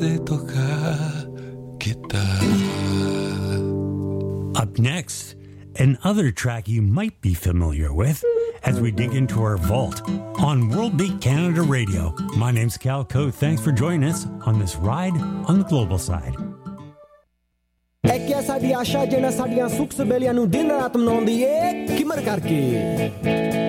sé tocar guitarra. Up next, another track you might be familiar with as we dig into our vault on World Beat Canada Radio. My name's Cal Cote. Thanks for joining us on this ride on the global side. एक क्या साड़ी आशा जेना साड़ियां सुख सबेलियां नु दिन रात मनाउंदी ए किमर करके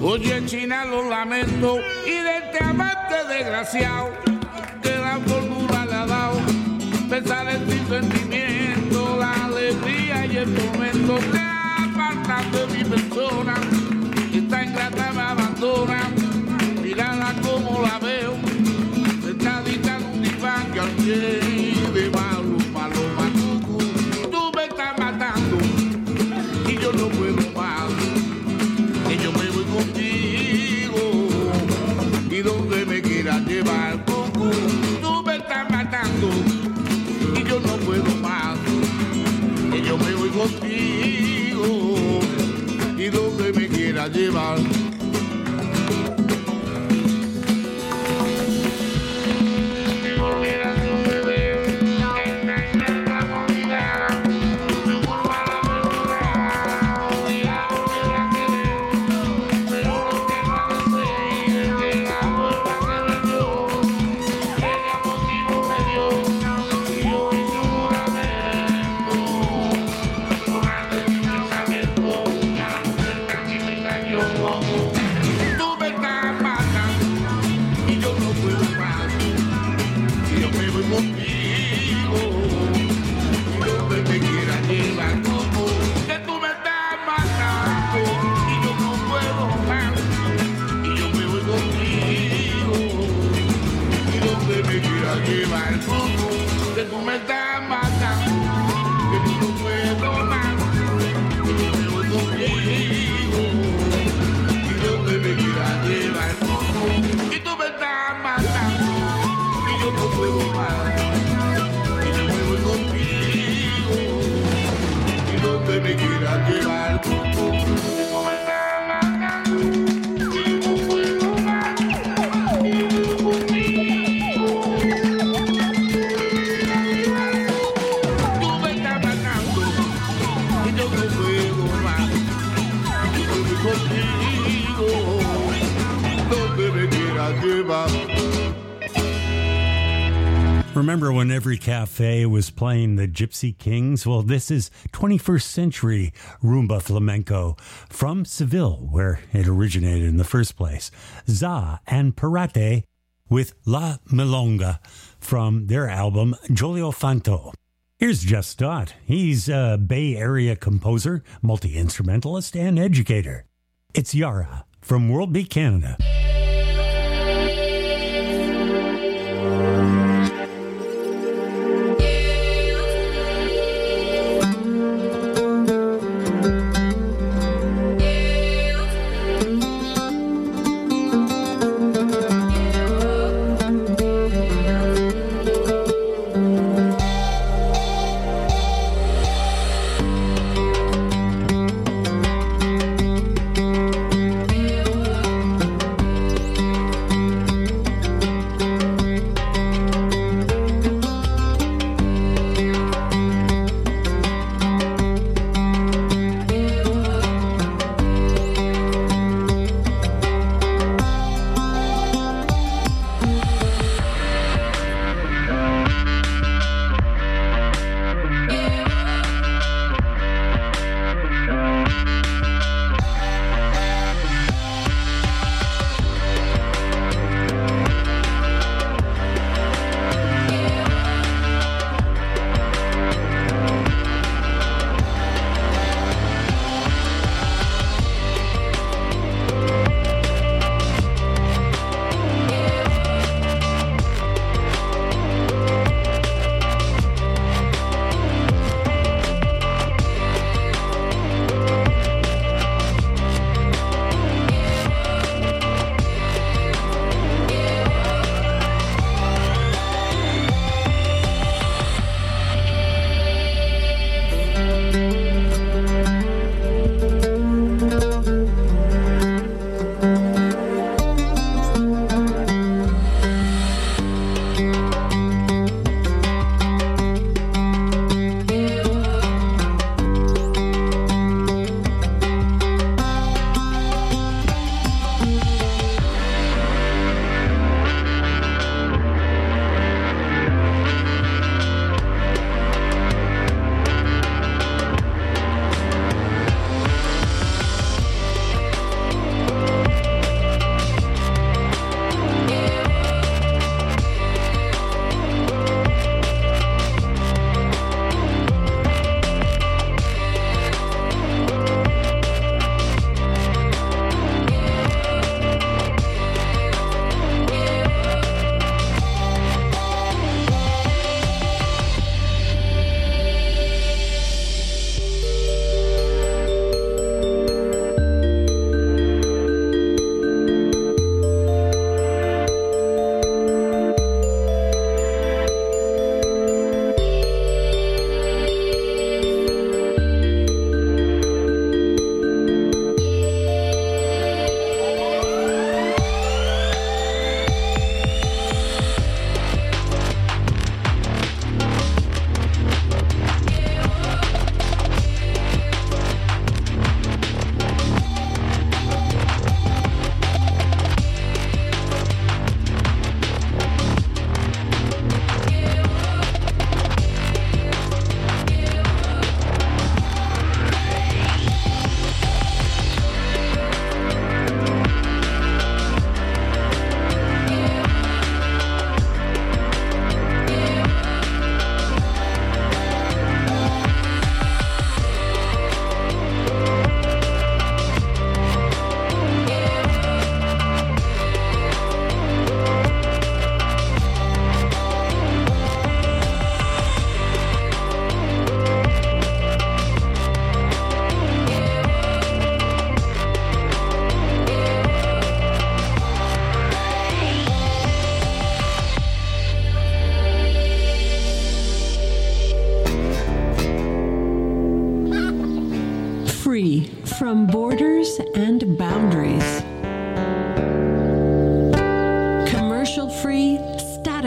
Oye, China, lo lamento, y de este amante desgraciado, que la fortuna le ha dado, pensar en tu sentimiento, la alegría y el momento, te apartas de mi persona, esta ingrata me abandona, mírala como la veo, sentadita en un diván que al pie de malo, maluco, tú me estás matando, y yo no puedo más. Yo me voy contigo y donde me quieras llevar, Cucú, tú me estás matando y yo no puedo más. Que yo me voy contigo y donde me quieras llevar. Remember when every cafe was playing the Gypsy Kings? Well, this is 21st century rumba flamenco from Seville, where it originated in the first place. Za and Parate with La Milonga from their album Jolio Fanto. Here's Jeff Stott. He's a Bay Area composer, multi-instrumentalist, and educator. It's Yara from World Beat Canada.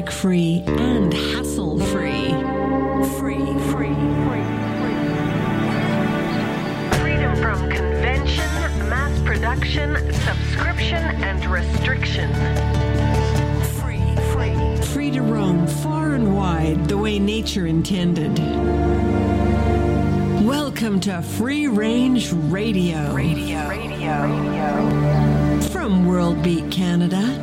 bottleneck-free and hassle-free. Freedom from convention, mass production, subscription, and restriction. Free to roam far and wide the way nature intended. Welcome to Free Range Radio. From World Beat Canada.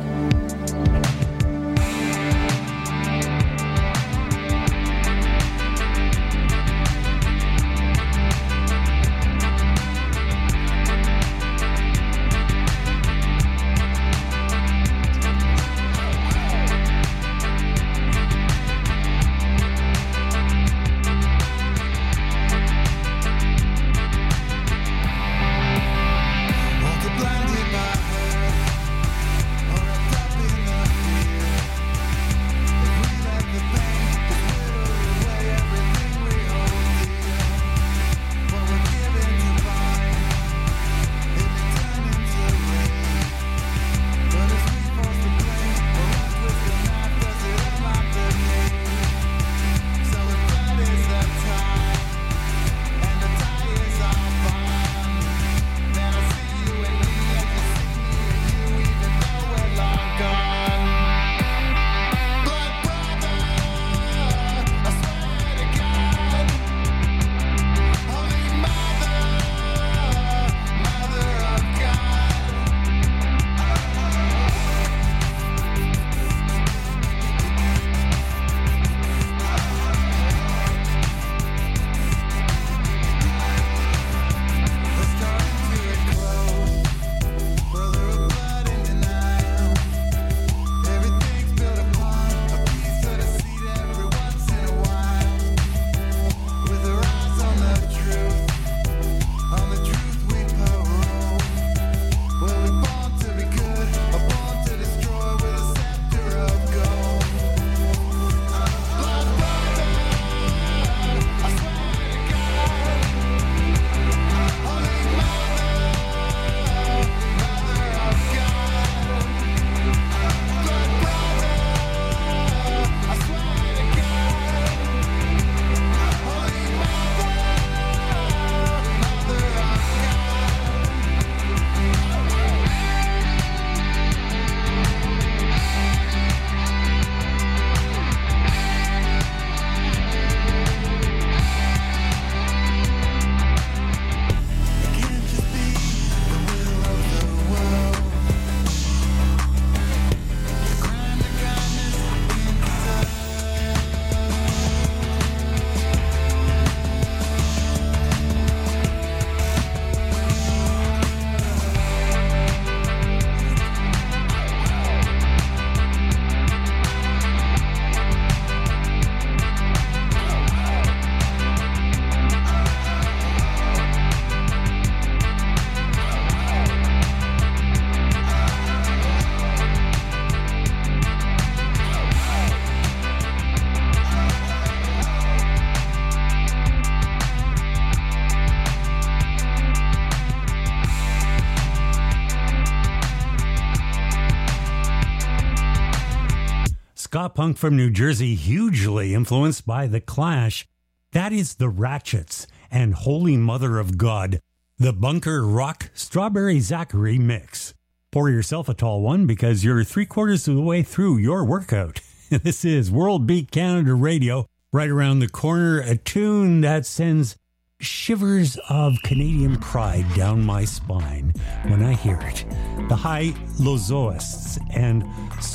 ska punk from New Jersey, hugely influenced by The Clash. That is The Ratchets and Holy Mother of God, the Bunker Rock Strawberry Zachary mix. Pour yourself a tall one because you're 3/4 of the way through your workout. This is World Beat Canada Radio. Right around the corner, a tune that sends shivers of Canadian pride down my spine when I hear it. The High Lozoists and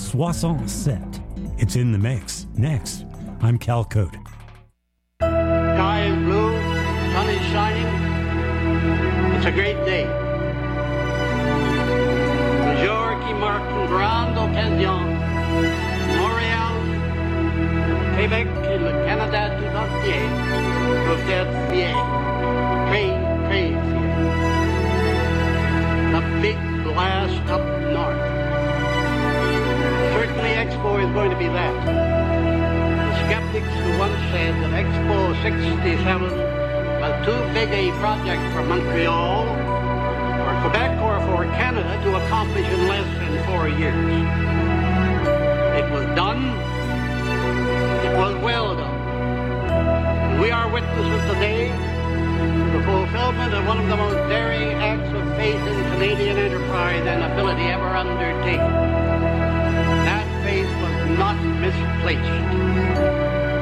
67. It's in the mix. Next, I'm Cal Cote. Sky is blue, sun is shining. It's a great day. Le jour qui marque une grande occasion. Montréal, Québec et le Canada tout entier peuvent être fiers. Très, très fiers. The big blast up north. Certainly Expo is going to be that. The skeptics who once said that Expo 67 was too big a project for Montreal, for Quebec, or for Canada to accomplish in less than 4 years. It was done, It was well done. We are witnesses today to the fulfillment of one of the most daring acts of faith in Canadian enterprise and ability ever undertaken. That faith was not misplaced.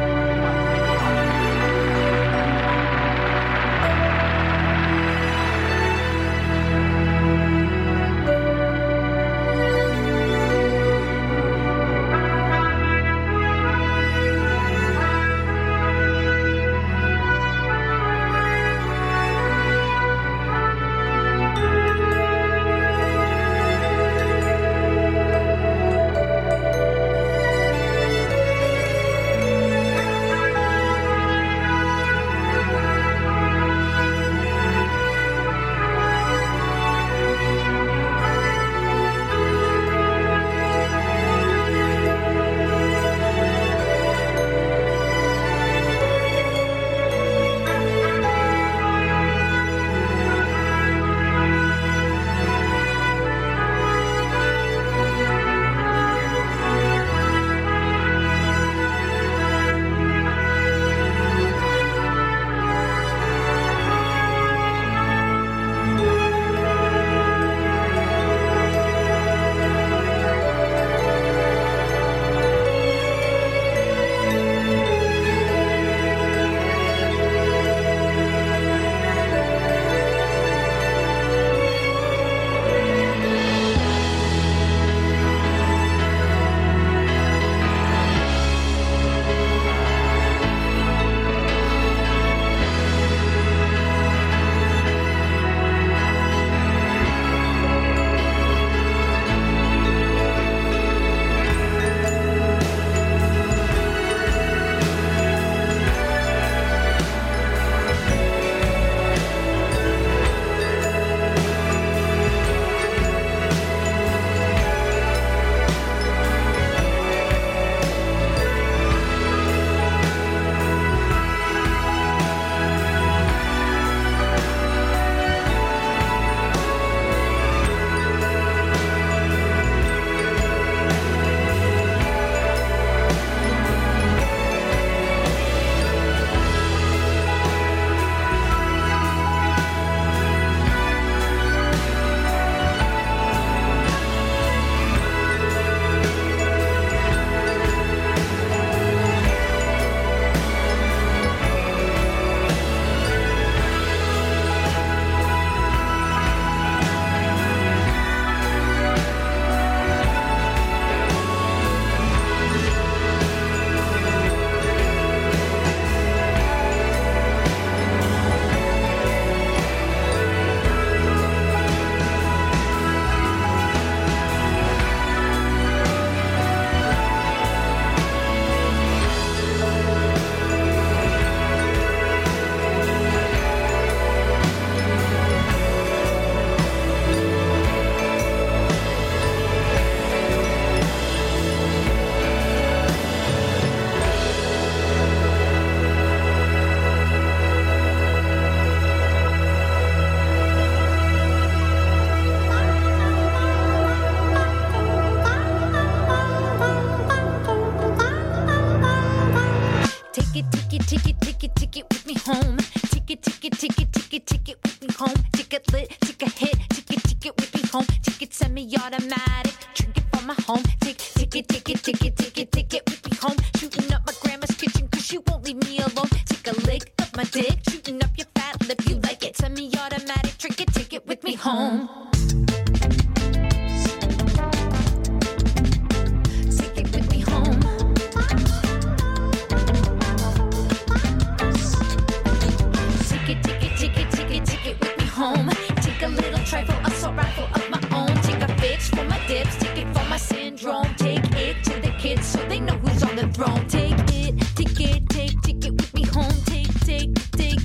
Semi-automatic, drink it for my home. Take it with me home. Shooting up my grandma's kitchen, cause she won't leave me alone. Take a lick of my dick, shooting up your fat lip. You like it? Semi-automatic, drink it, take it with me home. Take it with me home. Take it with me home. Take a little trifle, assault rifle of my own. Take a fix for my dips, take it for my syndrome. Take it to the kids so they know who's on the throne. Take it with me home. Take it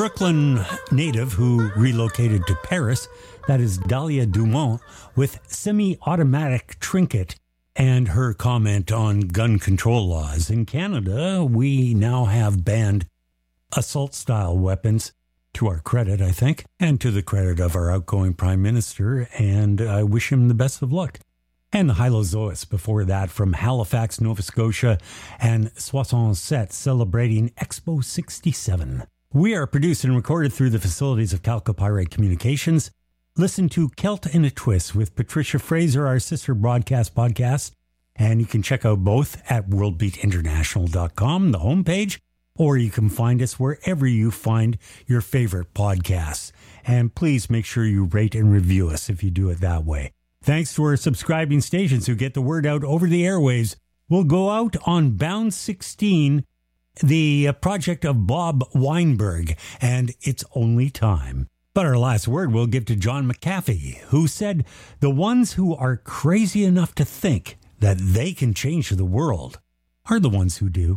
Brooklyn native who relocated to Paris, that is Dahlia Dumont, with Semi-Automatic Trinket and her comment on gun control laws. In Canada, we now have banned assault-style weapons, to our credit, I think, and to the credit of our outgoing Prime Minister, and I wish him the best of luck. And the Hylozoists before that from Halifax, Nova Scotia, and Soixante celebrating Expo 67. We are produced and recorded through the facilities of Calcopyrite Communications. Listen to Celt in a Twist with Patricia Fraser, our sister broadcast podcast, and you can check out both at worldbeatinternational.com, the homepage, or you can find us wherever you find your favorite podcasts. And please make sure you rate and review us if you do it that way. Thanks to our subscribing stations who get the word out over the airwaves. We'll go out on Bound 16, the project of Bob Weinberg, and It's Only Time. But our last word we'll give to John McAfee, who said, "The ones who are crazy enough to think that they can change the world are the ones who do."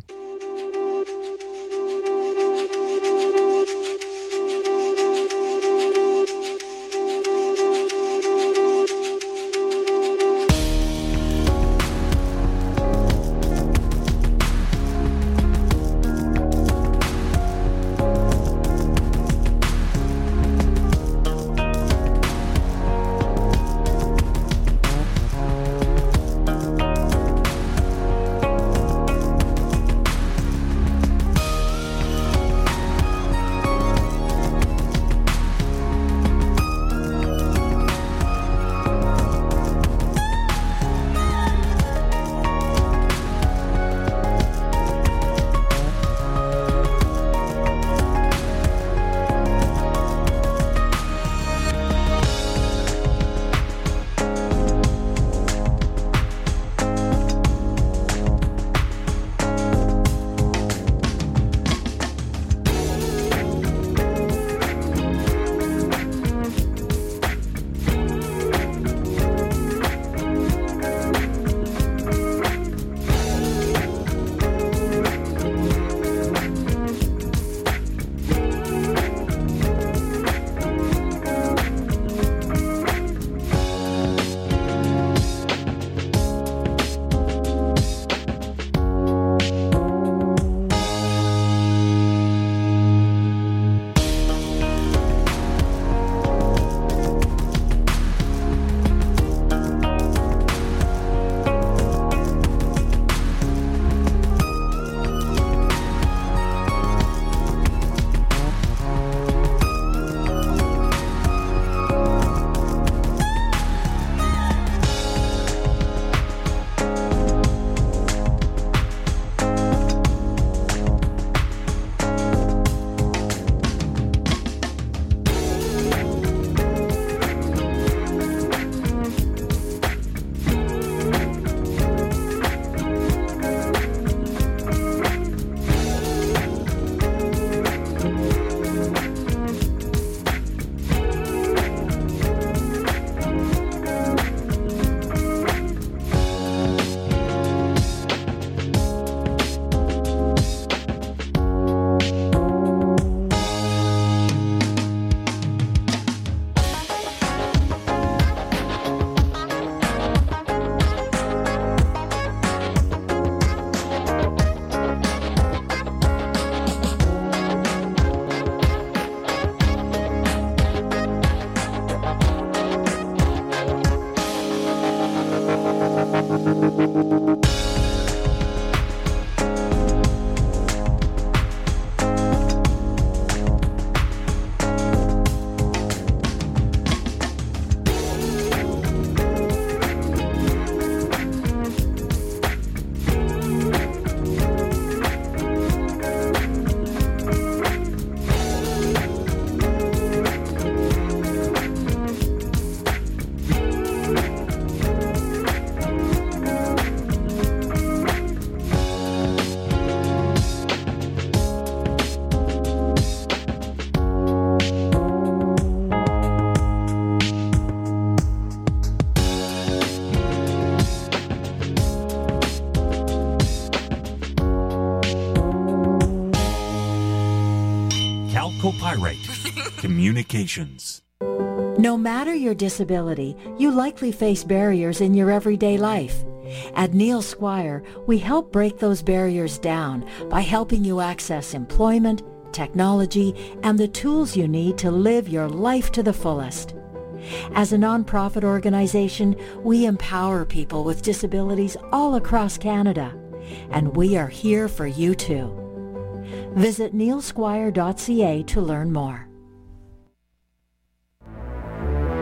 Communications. No matter your disability, you likely face barriers in your everyday life. At Neil Squire, we help break those barriers down by helping you access employment, technology, and the tools you need to live your life to the fullest. As a nonprofit organization, we empower people with disabilities all across Canada, and we are here for you too. Visit neilsquire.ca to learn more.